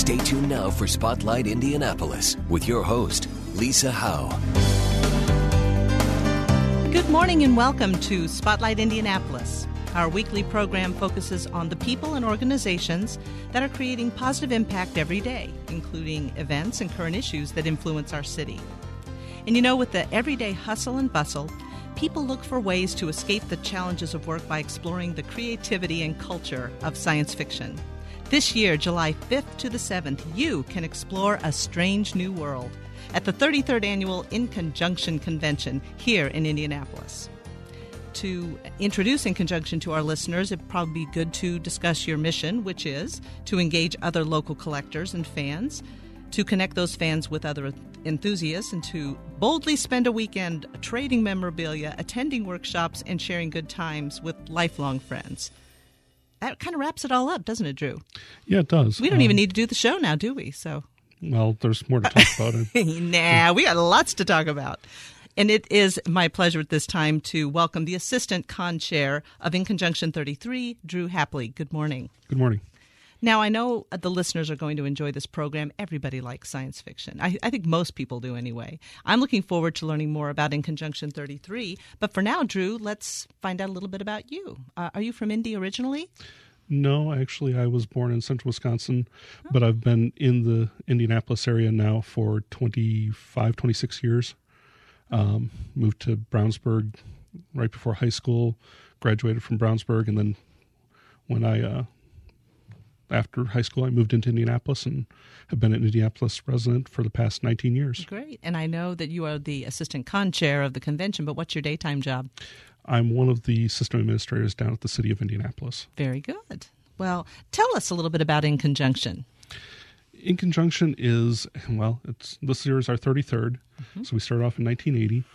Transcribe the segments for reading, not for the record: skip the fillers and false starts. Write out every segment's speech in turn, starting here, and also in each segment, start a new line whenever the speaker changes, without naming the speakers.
Stay tuned now for Spotlight Indianapolis with your host, Lisa Howe.
Good morning and welcome to Spotlight Indianapolis. Our weekly program focuses on the people and organizations that are creating positive impact every day, including events and current issues that influence our city. And you know, with the everyday hustle and bustle, people look for ways to escape the challenges of work by exploring the creativity and culture of science fiction. This year, July 5th to the 7th, you can explore a strange new world at the 33rd Annual In Conjunction Convention here in Indianapolis. To introduce In Conjunction to our listeners, it'd probably be good to discuss your mission, which is to engage other local collectors and fans, to connect those fans with other enthusiasts, and to boldly spend a weekend trading memorabilia, attending workshops, and sharing good times with lifelong friends. That kind of wraps it all up, doesn't it, Drew?
Yeah, it does.
We don't even need to do the show now, do we?
Well, there's more to talk about.
Nah, we got lots to talk about. And it is my pleasure at this time to welcome the Assistant Con Chair of In Conjunction 33, Drew Hapley. Good morning.
Good morning.
Now, I know the listeners are going to enjoy this program. Everybody likes science fiction. I think most people do anyway. I'm looking forward to learning more about In Conjunction 33. But for now, Drew, let's find out a little bit about you. Are you from Indy originally?
No, actually, I was born in central Wisconsin, but I've been in the Indianapolis area now for 26 years. Moved to Brownsburg right before high school, graduated from Brownsburg, and then when after high school, I moved into Indianapolis and have been an Indianapolis resident for the past 19 years.
Great. And I know that you are the Assistant Con Chair of the convention, but what's your daytime job?
I'm one of the system administrators down at the City of Indianapolis.
Very good. Well, tell us a little bit about In Conjunction.
In Conjunction is, this year is our 33rd, so we started off in 1980.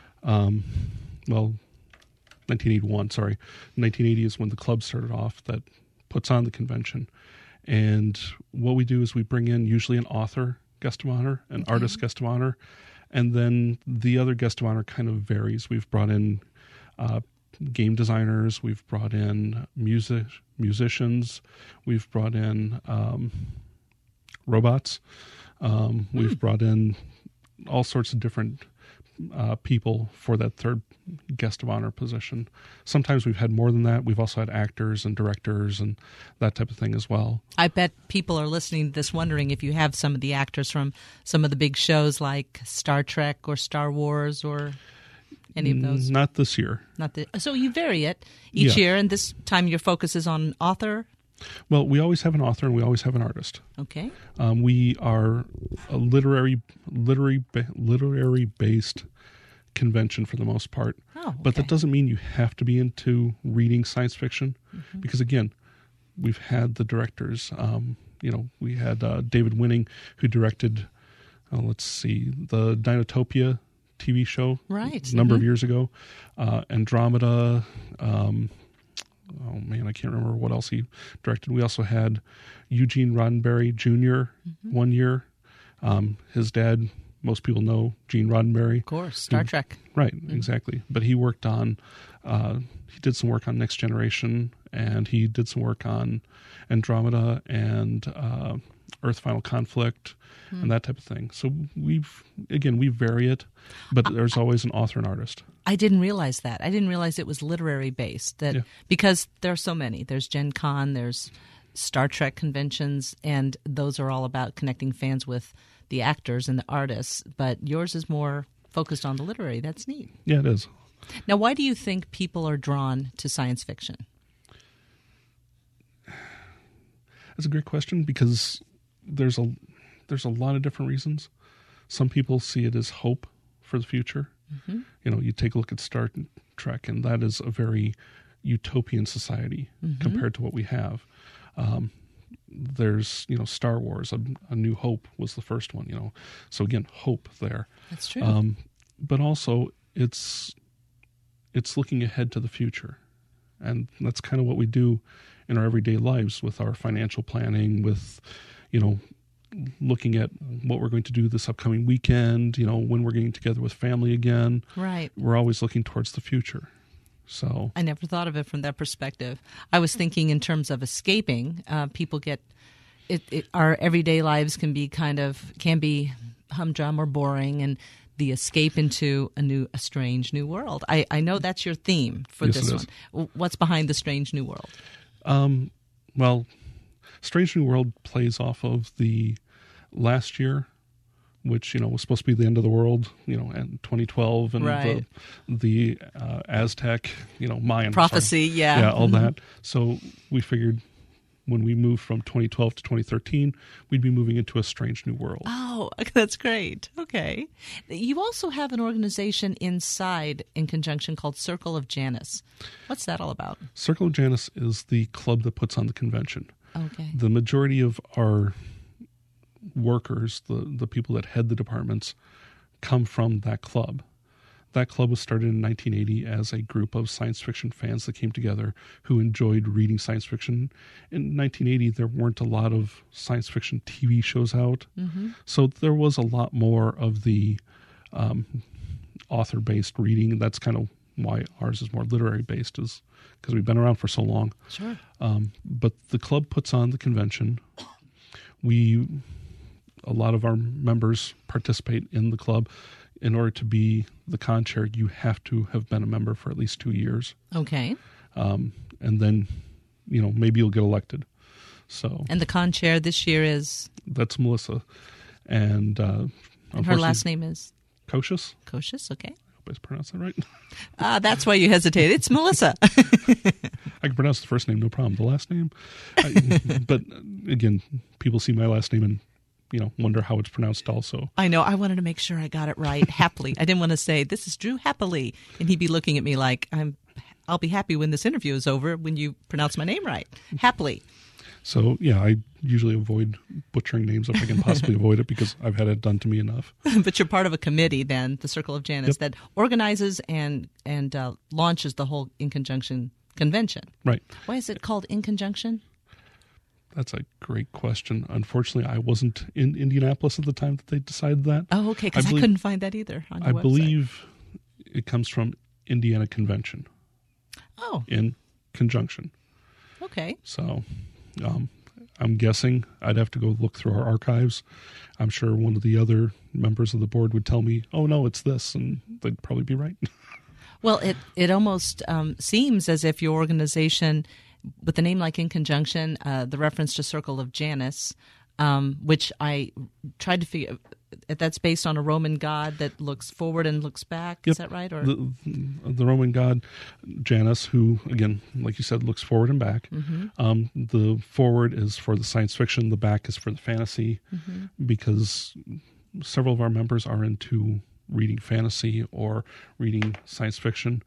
1981, sorry. 1980 is when the club started off that puts on the convention. And what we do is we bring in usually an author guest of honor, an artist guest of honor, and then the other guest of honor kind of varies. We've brought in game designers, we've brought in musicians, we've brought in robots, we've brought in all sorts of different people for that third guest of honor position. Sometimes we've had more than that. We've also had actors and directors and that type of thing as well.
I bet people are listening to this wondering if you have some of the actors from some of the big shows like Star Trek or Star Wars or any of those.
Not this year.
So you vary it each year, and this time your focus is on author?
Well, we always have an author and we always have an artist.
Okay.
We are a literary-based convention for the most part.
Oh, okay.
But that doesn't mean you have to be into reading science fiction, because again, we've had the directors. We had David Winning, who directed, the Dinotopia TV show,
right,
a number of years ago. Andromeda. I can't remember what else he directed. We also had Eugene Roddenberry Jr. One year. His dad, most people know Gene Roddenberry.
Of course, Star Trek.
Right, exactly. But he worked on, he did some work on Next Generation, and he did some work on Andromeda and Earth Final Conflict and that type of thing. So we vary it, but there's always an author and artist.
I didn't realize that. I didn't realize it was literary based. Because there are so many. There's Gen Con, there's Star Trek conventions, and those are all about connecting fans with the actors and the artists. But yours is more focused on the literary. That's neat.
Yeah, it is.
Now, why do you think people are drawn to science fiction?
That's a great question, because there's a lot of different reasons. Some people see it as hope for the future. You take a look at Star Trek, and that is a very utopian society compared to what we have. There's, Star Wars, A New Hope was the first one, So again, hope there.
That's true.
But also it's looking ahead to the future. And that's kind of what we do in our everyday lives with our financial planning, with, looking at what we're going to do this upcoming weekend, when we're getting together with family again.
Right.
We're always looking towards the future. So
I never thought of it from that perspective. I was thinking in terms of escaping. People get our everyday lives can be humdrum or boring, and the escape into a strange new world. I know that's your theme for this one. What's behind the Strange New World?
Well, Strange New World plays off of the last year, which was supposed to be the end of the world, and 2012, and
right.
the Aztec, Mayan
prophecy, yeah,
all that. So we figured when we moved from 2012 to 2013, we'd be moving into a strange new world.
Oh, that's great. Okay. You also have an organization inside In Conjunction called Circle of Janus. What's that all about?
Circle of Janus is the club that puts on the convention.
Okay.
The majority of our workers, the people that head the departments, come from that club. That club was started in 1980 as a group of science fiction fans that came together who enjoyed reading science fiction. In 1980, there weren't a lot of science fiction TV shows out, so there was a lot more of the author-based reading. That's kind of why ours is more literary-based, is because we've been around for so long.
Sure.
But the club puts on the convention. A lot of our members participate in the club. In order to be the con chair, you have to have been a member for at least 2 years.
Okay.
And then, maybe you'll get elected. So.
And the con chair this year is?
That's Melissa. And
her last name is?
Kocius.
Kocius, okay.
I hope I pronounced that right.
That's why you hesitate. It's Melissa.
I can pronounce the first name, no problem. The last name. But again, people see my last name and wonder how it's pronounced also.
I know. I wanted to make sure I got it right. Happily. I didn't want to say, this is Drew Happily. And he'd be looking at me like, I'll be happy when this interview is over when you pronounce my name right. Happily.
So, yeah, I usually avoid butchering names if I can possibly avoid it because I've had it done to me enough.
But you're part of a committee then, the Circle of Janus, that organizes and launches the whole In Conjunction convention.
Right.
Why is it called In Conjunction?
That's a great question. Unfortunately, I wasn't in Indianapolis at the time that they decided that.
Oh, okay, because I couldn't find that either on your website.
I believe it comes from Indiana Convention.
Oh.
In Conjunction.
Okay.
So I'm guessing I'd have to go look through our archives. I'm sure one of the other members of the board would tell me, oh, no, it's this, and they'd probably be right.
Well, it almost seems as if your organization, with the name like In Conjunction, the reference to Circle of Janus, which I tried to figure, that's based on a Roman god that looks forward and looks back.
Yep.
Is that right? Or
the Roman god Janus, who, again, like you said, looks forward and back. Mm-hmm. The forward is for the science fiction. The back is for the fantasy, because several of our members are into reading fantasy or reading science fiction.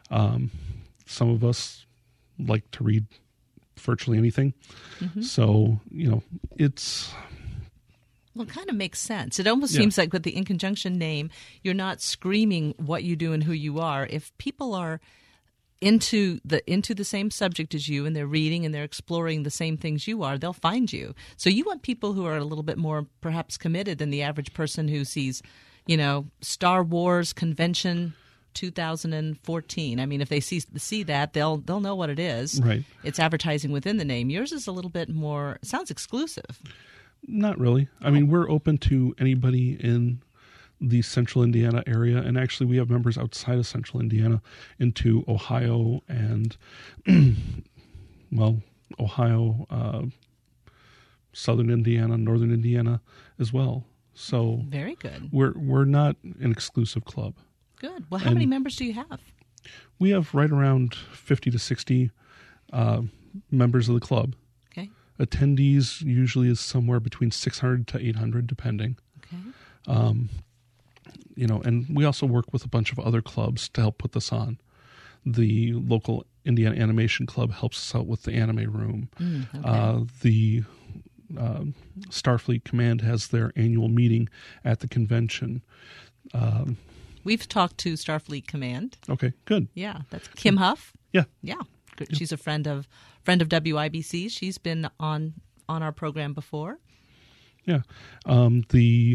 Some of us like to read virtually anything. So, it's...
Well, it kind of makes sense. It almost seems like with the In Conjunction name, you're not screaming what you do and who you are. If people are into the same subject as you and they're reading and they're exploring the same things you are, they'll find you. So you want people who are a little bit more perhaps committed than the average person who sees, Star Wars Convention 2014. I mean, if they see that, they'll know what it is.
Right.
It's advertising within the name. Yours is a little bit more, it sounds exclusive.
Not really. I mean, we're open to anybody in the central Indiana area, and actually we have members outside of central Indiana into Ohio and, Ohio, southern Indiana, northern Indiana as well. So
very good.
We're not an exclusive club.
Good. Well, how many members do you have?
We have right around 50 to 60 members of the club.
Okay.
Attendees usually is somewhere between 600 to 800, depending.
Okay.
And we also work with a bunch of other clubs to help put this on. The local Indiana Animation Club helps us out with the anime room.
Okay.
The Starfleet Command has their annual meeting at the convention.
We've talked to Starfleet Command.
Okay, good.
Yeah, that's Kim Huff.
Yeah.
Yeah. Good. She's a friend of WIBC. She's been on our program before.
Yeah. What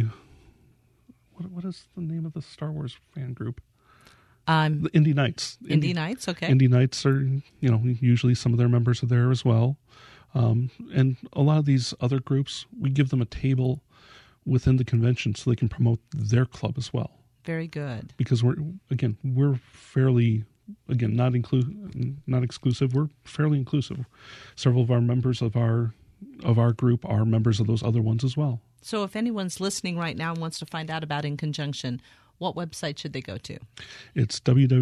is the name of the Star Wars fan group? The Indy Knights.
Indy Knights, okay.
Indy Knights are, usually some of their members are there as well. And a lot of these other groups, we give them a table within the convention so they can promote their club as well.
Very good.
Because we're fairly, not exclusive. We're fairly inclusive. Several of our members of our group are members of those other ones as well.
So if anyone's listening right now and wants to find out about In Conjunction, what website should they go to?
It's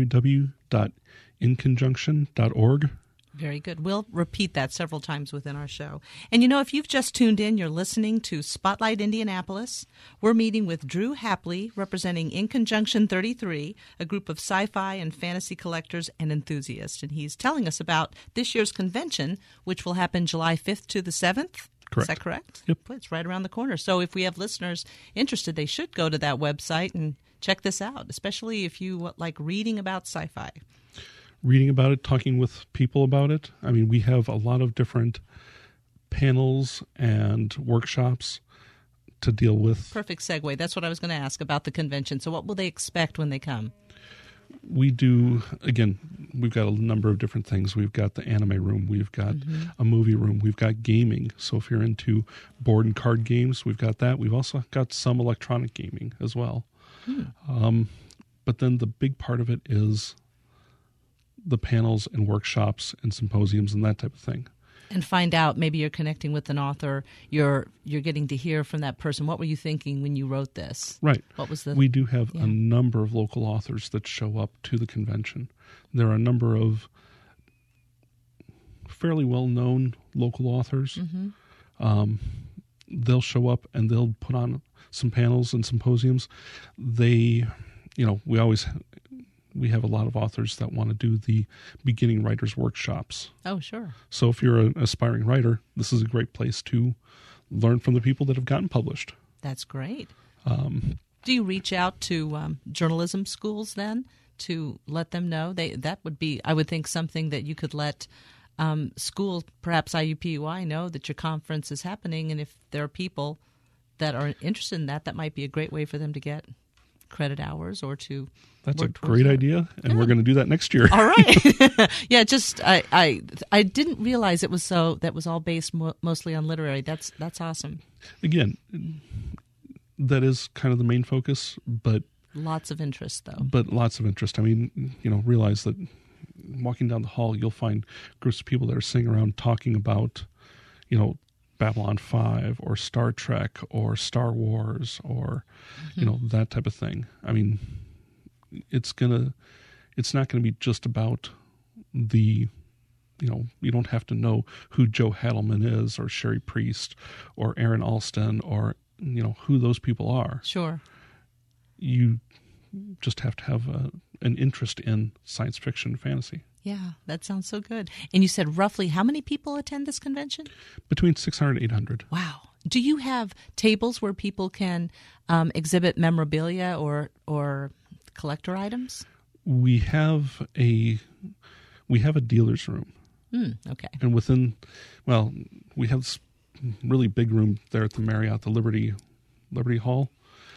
www.inconjunction.org.
Very good. We'll repeat that several times within our show. And if you've just tuned in, you're listening to Spotlight Indianapolis. We're meeting with Drew Hapley, representing In Conjunction 33, a group of sci-fi and fantasy collectors and enthusiasts. And he's telling us about this year's convention, which will happen July 5th to the 7th.
Correct.
Is that correct?
Yep.
It's right around the corner. So if we have listeners interested, they should go to that website and check this out, especially if you like reading about sci-fi.
Reading about it, talking with people about it. I mean, we have a lot of different panels and workshops to deal with.
Perfect segue. That's what I was going to ask about the convention. So what will they expect when they come?
We do, we've got a number of different things. We've got the anime room. We've got a movie room. We've got gaming. So if you're into board and card games, we've got that. We've also got some electronic gaming as well. But then the big part of it is the panels and workshops and symposiums and that type of thing.
And find out, maybe you're connecting with an author, you're getting to hear from that person. What were you thinking when you wrote this?
Right.
What was the?
We do have a number of local authors that show up to the convention. There are a number of fairly well-known local authors. They'll show up and they'll put on some panels and symposiums. We have a lot of authors that want to do the beginning writers workshops.
Oh, sure.
So if you're an aspiring writer, this is a great place to learn from the people that have gotten published.
That's great. Do you reach out to journalism schools then to let them know? That would be, I would think, something that you could let schools, perhaps IUPUI, know that your conference is happening, and if there are people that are interested in that, that might be a great way for them to get credit hours or to
That's a great idea, and we're going to do that next year.
All right. Yeah, just I didn't realize it was that was all based mostly on literary. That's awesome.
Again, that is kind of the main focus, but
lots of interest though.
But lots of interest. I mean, realize that walking down the hall, you'll find groups of people that are sitting around talking about, Babylon 5 or Star Trek or Star Wars or, that type of thing. I mean, it's not gonna be just about the, you don't have to know who Joe Hadelman is or Sherry Priest or Aaron Alston or, who those people are.
Sure.
You just have to have an interest in science fiction and fantasy.
Yeah, that sounds so good. And you said roughly how many people attend this convention?
Between 600 and 800.
Wow. Do you have tables where people can exhibit memorabilia or collector items?
We have a dealer's room.
Okay.
And we have this really big room there at the Marriott, the Liberty Hall.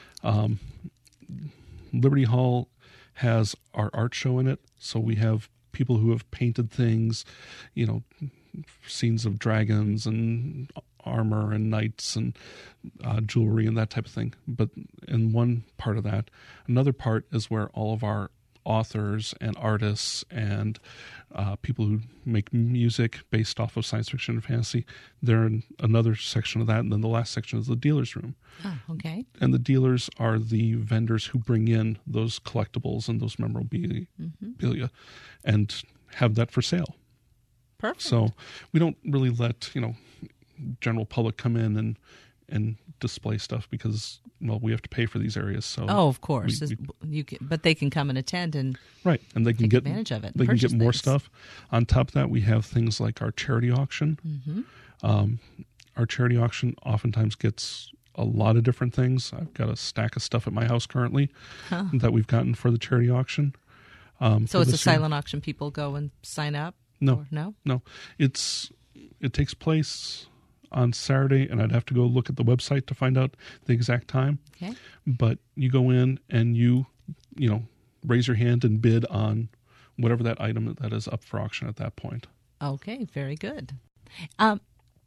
Liberty Hall has our art show in it, so we have people who have painted things, scenes of dragons and armor and knights and jewelry and that type of thing. But in one part of that, another part is where all of our authors and artists and people who make music based off of science fiction and fantasy, they're in another section of that. And then the last section is the dealer's room.
Oh, okay.
And the dealers are the vendors who bring in those collectibles and those memorabilia and have that for sale.
Perfect.
So we don't really let, general public come in and display stuff because, we have to pay for these areas. So
of course. But they can come and attend and
right, and they can get
advantage of it.
They can get more stuff. On top of that, we have things like our charity auction. Our charity auction oftentimes gets a lot of different things. I've got a stack of stuff at my house currently that we've gotten for the charity auction.
So it's a silent auction. People go and sign up?
No.
No?
It takes place on Saturday, and I'd have to go look at the website to find out the exact time.
Okay.
But you go in and you raise your hand and bid on whatever that item that is up for auction at that point.
Okay, very good.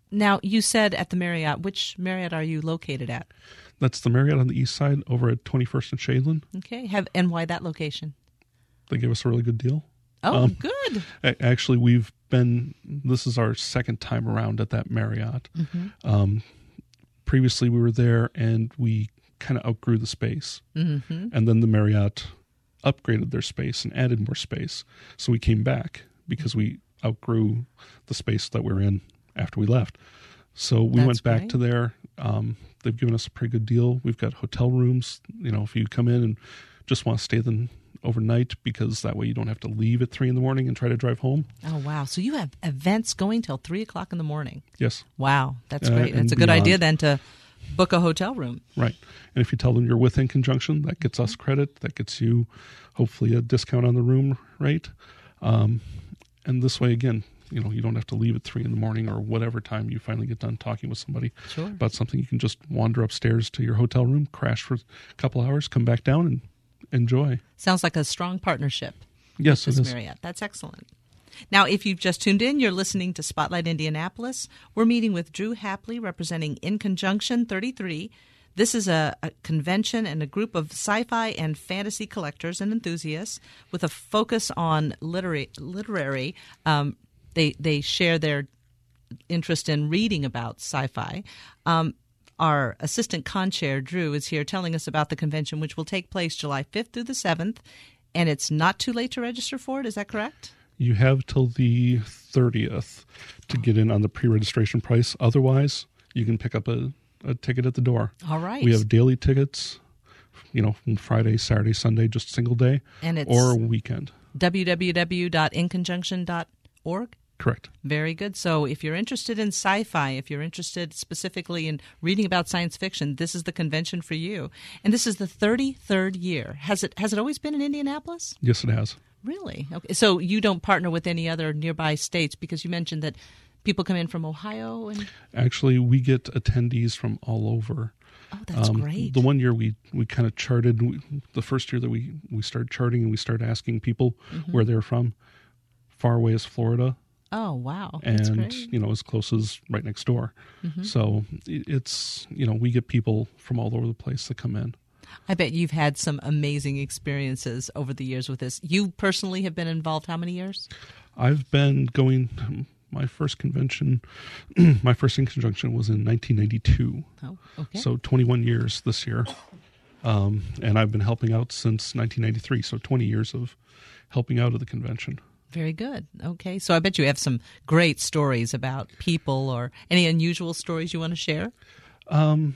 Now, you said at the Marriott. Which Marriott are you located at?
That's the Marriott on the east side over at 21st and Shadeland.
Okay. And why that location?
They gave us a really good deal.
Oh, good.
Actually, this is our second time around at that Marriott. Previously, we were there and we kind of outgrew the space. And then the Marriott upgraded their space and added more space. So we came back because we outgrew the space that we were in after we left. So we went back
great.
to there. They've given us a pretty good deal. We've got hotel rooms. If you come in and just want to stay overnight, because that way you don't have to leave at 3 a.m. and try to drive home.
Oh, wow. So you have events going till 3 o'clock in the morning.
Yes.
Wow. That's great. That's a good
beyond.
idea then to book a hotel room.
Right. And if you tell them you're with In Conjunction, that gets us credit. That gets you hopefully a discount on the room rate. And this way, again, you don't have to leave at 3 a.m. or whatever time you finally get done talking with somebody about something. You can just wander upstairs to your hotel room, crash for a couple hours, come back down and enjoy.
Sounds like a strong partnership.
Yes,
with
it
this
is.
Marriott. That's excellent. Now, if you've just tuned in, you're listening to Spotlight Indianapolis. We're meeting with Drew Hapley, representing In Conjunction 33. This is a convention and a group of sci-fi and fantasy collectors and enthusiasts with a focus on literary. They share their interest in reading about sci-fi. Our assistant con-chair, Drew, is here telling us about the convention, which will take place July 5th through the 7th, and it's not too late to register for it. Is that correct?
You have till the 30th to get in on the pre-registration price. Otherwise, you can pick up a ticket at the door.
All right.
We have daily tickets, from Friday, Saturday, Sunday, just single day,
and it's
or weekend.
www.inconjunction.org?
Correct.
Very good. So if you're interested in sci-fi, if you're interested specifically in reading about science fiction, this is the convention for you. And this is the 33rd year. Has it always been in Indianapolis?
Yes, it has.
Really? Okay. So you don't partner with any other nearby states, because you mentioned that people come in from Ohio and
Actually, we get attendees from all over.
Oh, that's great.
The one year we kind of charted, the first year that we started charting and we started asking people where they're from, far away as Florida.
Oh, wow. That's
And,
great.
as close as right next door. So it's, we get people from all over the place that come in.
I bet you've had some amazing experiences over the years with this. You personally have been involved how many years?
I've been going, my first convention, my first In Conjunction was in 1992.
Oh, okay.
So 21 years this year. And I've been helping out since 1993. So 20 years of helping out at the convention.
Very good. Okay. So I bet you have some great stories about people, or any unusual stories you want to share? Do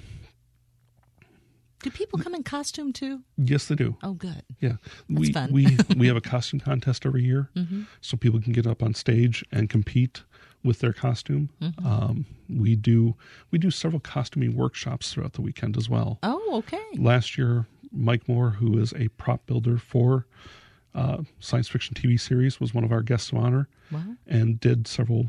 people come in costume too?
Yes, they do.
Oh, good.
Yeah.
That's fun.
we have a costume contest every year, so people can get up on stage and compete with their costume. We do several costuming workshops throughout the weekend as well.
Oh, okay.
Last year, Mike Moore, who is a prop builder for science fiction TV series, was one of our guests of honor.
Wow.
And did several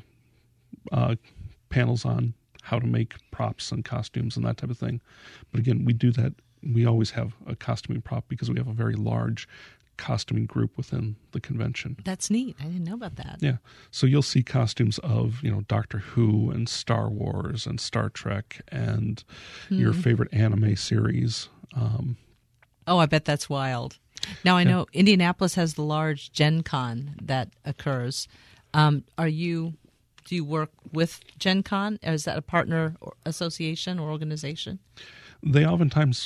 panels on how to make props and costumes and that type of thing. But again, we do that. We always have a costuming prop because we have a very large costuming group within the convention.
That's neat. I didn't know about that.
Yeah. So you'll see costumes of, Doctor Who and Star Wars and Star Trek and your favorite anime series.
Oh, I bet that's wild. Now, I know Indianapolis has the large Gen Con that occurs. Do you work with Gen Con? Or is that a partner or association or organization?
They oftentimes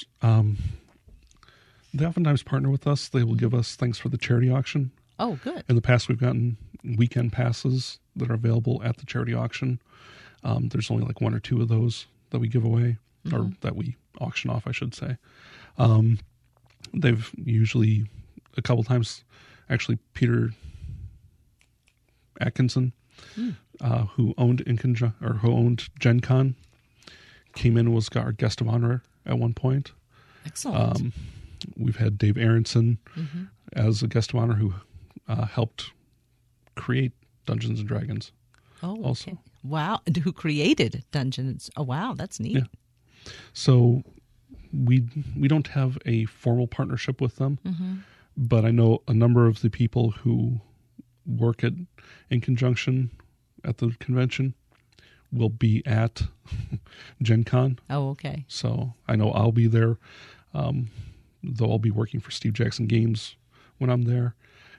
partner with us. They will give us things for the charity auction.
Oh, good.
In the past, we've gotten weekend passes that are available at the charity auction. There's only like one or two of those that we give away, or that we auction off, I should say. They've usually, a couple times, actually, Peter Atkinson, who owned who owned Gen Con, came in and was our guest of honor at one point.
Excellent.
We've had Dave Aronson as a guest of honor who helped create Dungeons and Dragons.
Oh,
also.
okay. Wow. Who created Dungeons? Oh, wow. That's neat.
Yeah. So we don't have a formal partnership with them, but I know a number of the people who work In Conjunction at the convention. will be at Gen Con.
Oh, okay.
So I know I'll be there. Though I'll be working for Steve Jackson Games when I'm there.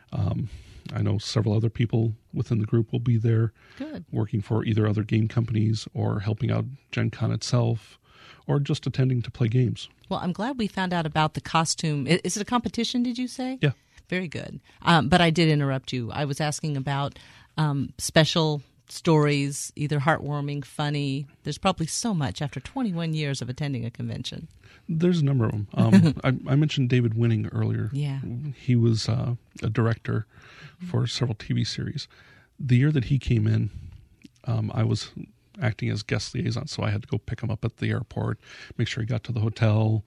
I know several other people within the group will be there.
Good.
Working for either other game companies or helping out Gen Con itself or just attending to play games.
Well, I'm glad we found out about the costume. Is it a competition, did you say?
Yeah.
Very good. But I did interrupt you. I was asking about special stories, either heartwarming, funny. There's probably so much after 21 years of attending a convention.
There's a number of them. I mentioned David Winning earlier.
Yeah.
He was a director for several TV series. The year that he came in, I was acting as guest liaison, so I had to go pick him up at the airport, make sure he got to the hotel,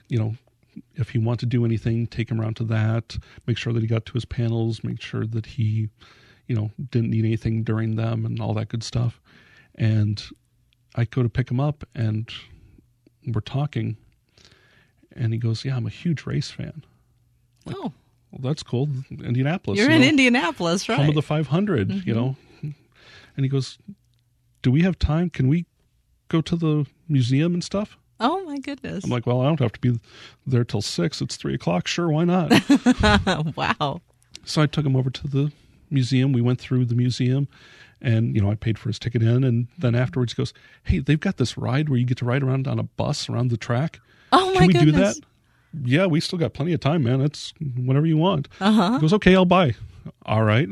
if he wanted to do anything, take him around to that, make sure that he got to his panels, make sure that he, didn't need anything during them and all that good stuff. And I go to pick him up and we're talking and he goes, yeah, I'm a huge race fan.
Oh.
Well, that's cool. Indianapolis.
You're in Indianapolis, right?
Home of the 500, And he goes, do we have time? Can we go to the museum and stuff?
Oh, my goodness.
I'm like, well, I don't have to be there till 6. It's 3:00. Sure, why not?
Wow.
So I took him over to the museum. We went through the museum and, I paid for his ticket in. And then afterwards he goes, hey, they've got this ride where you get to ride around on a bus around the track.
Oh, my
Can we
goodness.
do that? Yeah, we still got plenty of time, man. It's whenever you want.
Uh-huh.
He goes, okay, I'll buy. All right.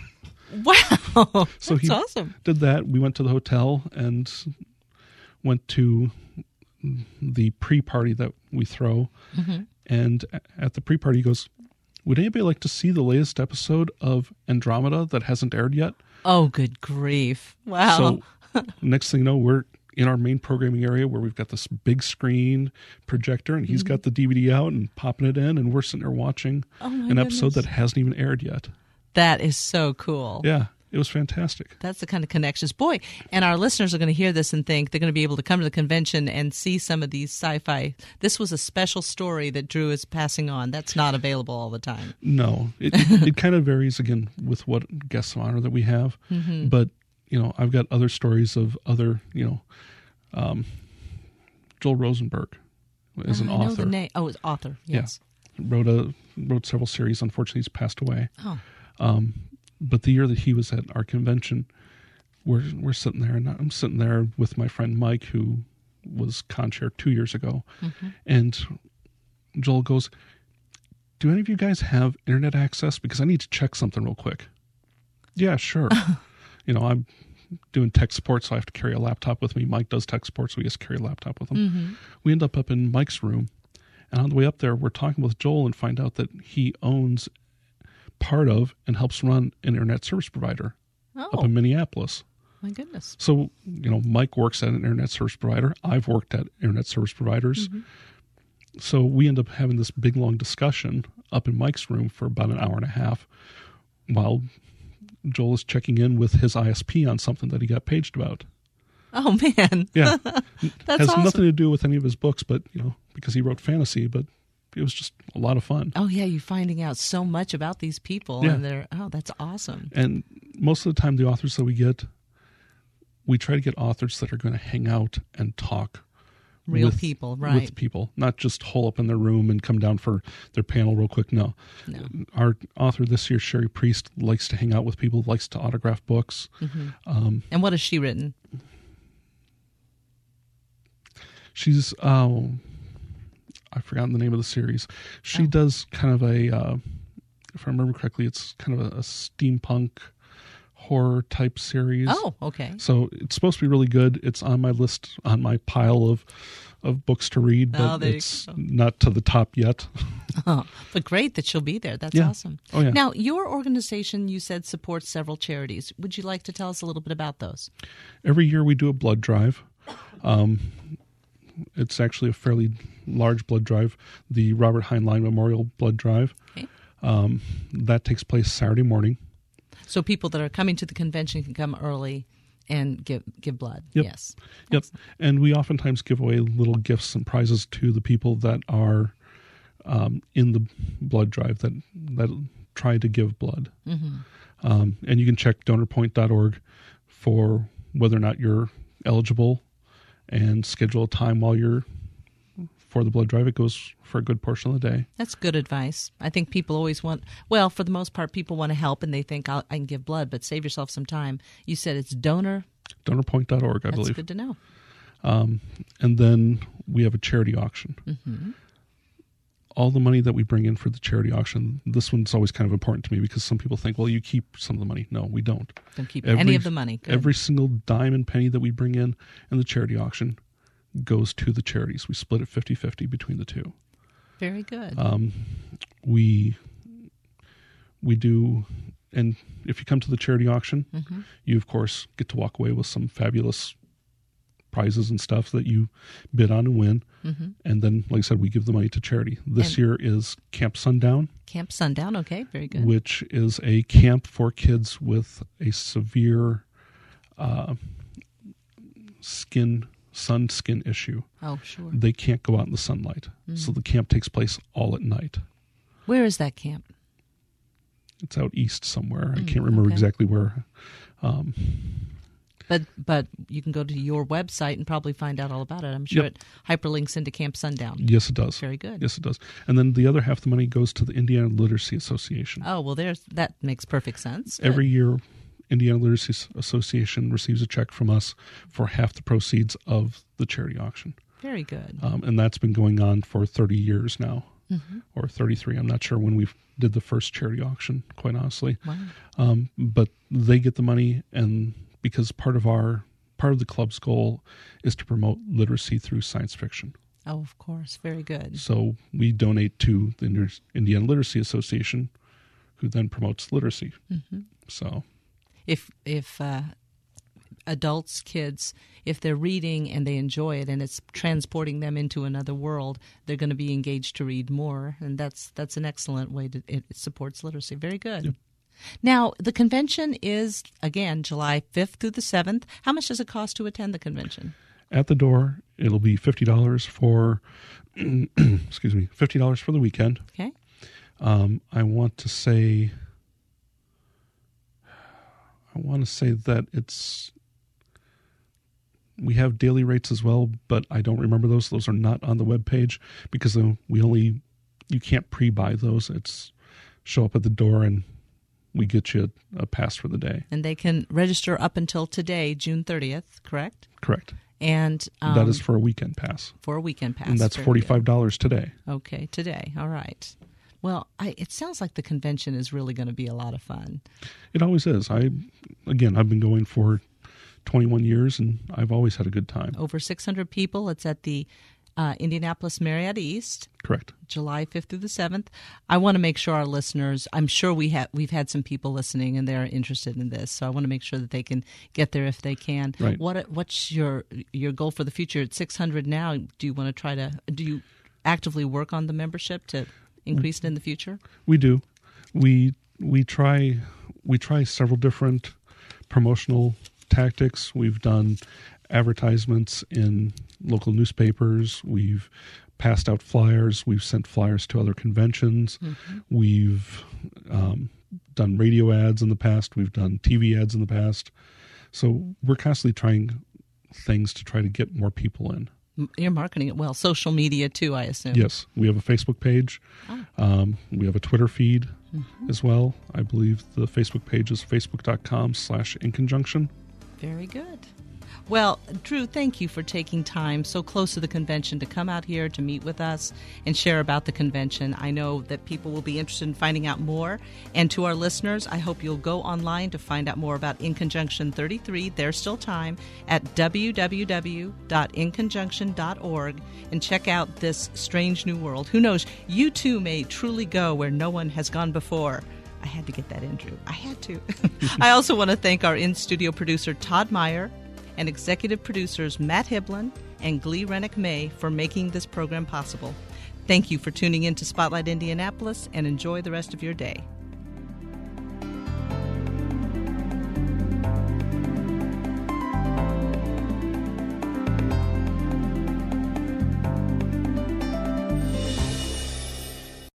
Wow.
So
That's
he
awesome.
did that. We went to the hotel and went to the pre-party that we throw.
Mm-hmm.
And at the pre-party, he goes, would anybody like to see the latest episode of Andromeda that hasn't aired yet?
Oh, good grief. Wow.
So next thing you know, we're in our main programming area where we've got this big screen projector and he's got the DVD out and popping it in and we're sitting there watching an episode that hasn't even aired yet.
That is so cool.
Yeah, it was fantastic.
That's the kind of connections. Boy, and our listeners are going to hear this and think they're going to be able to come to the convention and see some of these sci-fi. This was a special story that Drew is passing on. That's not available all the time.
No, it kind of varies, again, with what guests of honor that we have.
Mm-hmm.
But, I've got other stories of other, Joel Rosenberg is an
I know
author.
the name. Oh, it's author, yes.
Yeah. Wrote several series. Unfortunately, he's passed away.
Oh.
But the year that he was at our convention, we're sitting there, and I'm sitting there with my friend Mike, who was con chair 2 years ago, and Joel goes, do any of you guys have internet access? Because I need to check something real quick. Yeah, sure. I'm doing tech support, so I have to carry a laptop with me. Mike does tech support, so he has to carry a laptop with him.
Mm-hmm.
We end up in Mike's room, and on the way up there, we're talking with Joel and find out that he owns part of and helps run an internet service provider up in Minneapolis.
My goodness.
So, Mike works at an internet service provider. I've worked at internet service providers.
Mm-hmm.
So we end up having this big, long discussion up in Mike's room for about an hour and a half while Joel is checking in with his ISP on something that he got paged about.
Oh, man.
Yeah.
That's
Has
awesome.
nothing to do with any of his books, but, because he wrote fantasy, but it was just a lot of fun.
Oh, yeah, you're finding out so much about these people,
Yeah.
and that's awesome.
And most of the time, the authors that we try to get authors that are going to hang out and talk
Real people, right.
with people, not just hole up in their room and come down for their panel real quick. No. Our author this year, Sherry Priest, likes to hang out with people, likes to autograph books.
Mm-hmm. And what has she written?
She's, I've forgotten the name of the series. She does kind of if I remember correctly, it's kind of a steampunk horror type series.
Oh, okay.
So it's supposed to be really good. It's on my list, on my pile of books to read, but it's not to the top yet.
Oh, but great that she'll be there. That's awesome.
Oh, yeah.
Now, your organization, you said, supports several charities. Would you like to tell us a little bit about those?
Every year we do a blood drive. It's actually a fairly large blood drive, the Robert Heinlein Memorial Blood Drive.
Okay.
That takes place Saturday morning.
So people that are coming to the convention can come early and give blood.
Yep.
Yes.
Yep. And we oftentimes give away little gifts and prizes to the people that are in the blood drive that try to give blood.
Mm-hmm.
And you can check donorpoint.org for whether or not you're eligible and schedule a time while you're for the blood drive. It goes for a good portion of the day.
That's good advice. I think people always want, well, for the most part, people want to help and they think I can give blood, but save yourself some time. You said it's
DonorPoint.org, I believe.
That's good to know.
And then we have a charity auction.
Mm-hmm.
All the money that we bring in for the charity auction, this one's always kind of important to me because some people think, well, you keep some of the money. No, we don't.
Don't keep any of the money. Good.
Every single dime and penny that we bring in the charity auction goes to the charities. We split it 50-50 between the two.
Very good.
We do, and if you come to the charity auction,
mm-hmm.
you, of course, get to walk away with some fabulous prizes and stuff that you bid on and win.
Mm-hmm.
And then, like I said, we give the money to charity. This year is Camp Sundown.
Camp Sundown, okay, very good.
Which is a camp for kids with a severe sun skin issue.
Oh, sure.
They can't go out in the sunlight.
Mm-hmm.
So the camp takes place all at night.
Where is that camp?
It's out east somewhere. I can't remember exactly where.
But you can go to your website and probably find out all about it. I'm sure it hyperlinks into Camp Sundown.
Yes, it does.
Very good.
Yes, it does. And then the other half of the money goes to the Indiana Literacy Association.
Oh, well, that makes perfect sense. Good.
Every year, Indiana Literacy Association receives a check from us for half the proceeds of the charity auction.
Very good.
And that's been going on for 30 years now,
mm-hmm.
or 33. I'm not sure when we did the first charity auction, quite honestly.
Wow.
But they get the money, and because part of the club's goal is to promote literacy through science fiction.
Oh, of course. Very good.
So we donate to the Indiana Literacy Association, who then promotes literacy.
Mm-hmm.
So
if adults, kids, if they're reading and they enjoy it and it's transporting them into another world, they're going to be engaged to read more, and that's an excellent way it supports literacy. Very good.
Yep.
Now, the convention is, again, July 5th through the 7th. How much does it cost to attend the convention?
At the door, it'll be $50 for, excuse me, $50 for the weekend.
Okay.
I want to say that we have daily rates as well, but I don't remember those. Those are not on the webpage because you can't pre-buy those. It's show up at the door and we get you a pass for the day.
And they can register up until today, June 30th, correct?
Correct.
And
that is for a weekend pass.
For a weekend pass.
And that's $45 today.
Okay, today. All right. Well, it sounds like the convention is really going to be a lot of fun.
It always is. I've been going for 21 years, and I've always had a good time.
Over 600 people. It's at the Indianapolis Marriott East.
Correct.
July 5th through the 7th. I want to make sure our listeners, I'm sure we've had some people listening and they're interested in this, so I want to make sure that they can get there if they can.
Right.
What's your goal for the future? At 600 now, do you actively work on the membership to increase it in the future?
We do. We try several different promotional tactics. We've done advertisements in local newspapers. We've passed out flyers. We've sent flyers to other conventions. Mm-hmm. We've done radio ads in the past. We've done TV ads in the past. So we're constantly trying things to try to get more people in.
You're marketing it well. Social media too, I assume.
Yes. We have a Facebook page.
Oh.
We have a Twitter feed
mm-hmm.
as well. I believe the Facebook page is facebook.com/inconjunction.
Very good. Well, Drew, thank you for taking time so close to the convention to come out here to meet with us and share about the convention. I know that people will be interested in finding out more. And to our listeners, I hope you'll go online to find out more about In Conjunction 33. There's still time at www.inconjunction.org and check out this strange new world. Who knows, you too may truly go where no one has gone before. I had to get that in, Drew. I had to. I also want to thank our in-studio producer, Todd Meyer, and executive producers Matt Hiblin and Glee Rennick May for making this program possible. Thank you for tuning in to Spotlight Indianapolis, and enjoy the rest of your day.